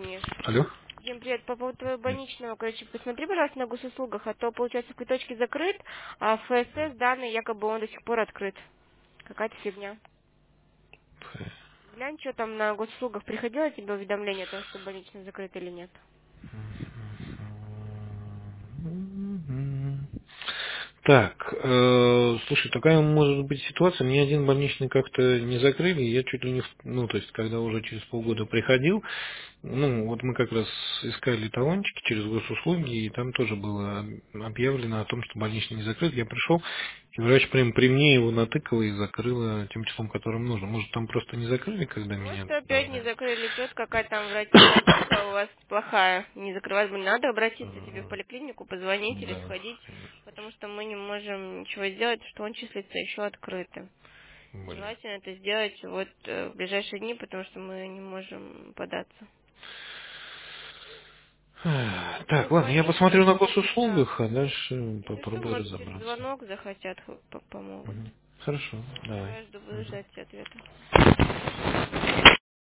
Миш. Алло? Дим, привет. По поводу твоего больничного, короче, посмотри, пожалуйста, на госуслугах, а то, получается, в квиточке закрыт, а в ФСС данные якобы он до сих пор открыт. Какая-то фигня. Глянь, что там на госуслугах. Приходило тебе уведомление о том, что больничный закрыт или нет? Так, слушай, такая может быть ситуация. Мне один больничный как-то не закрыли, я чуть ли не, ну, то есть, когда уже через полгода приходил, ну, вот мы как раз искали талончики через госуслуги, и там тоже было объявлено о том, что больничный не закрыт. Я пришел, и врач прям при мне его натыкала и закрыла тем числом, которым нужно. Может, там просто не закрыли, когда меня Может, опять не давали? закрыли, что-то какая там врачка у вас плохая. Не закрывать, надо обратиться тебе в поликлинику, позвонить или Да, сходить, потому что мы не можем ничего сделать, что он числится еще открытым. блин. Желательно это сделать вот в ближайшие дни, потому что мы не можем податься. Так, ладно, я Позвони, посмотрю на да. госуслугах, а дальше Если что, попробую может, через разобраться. звонок захотят, помогут. Мгм. Хорошо, давай. Давай, жду, буду Мгм. ждать ответа.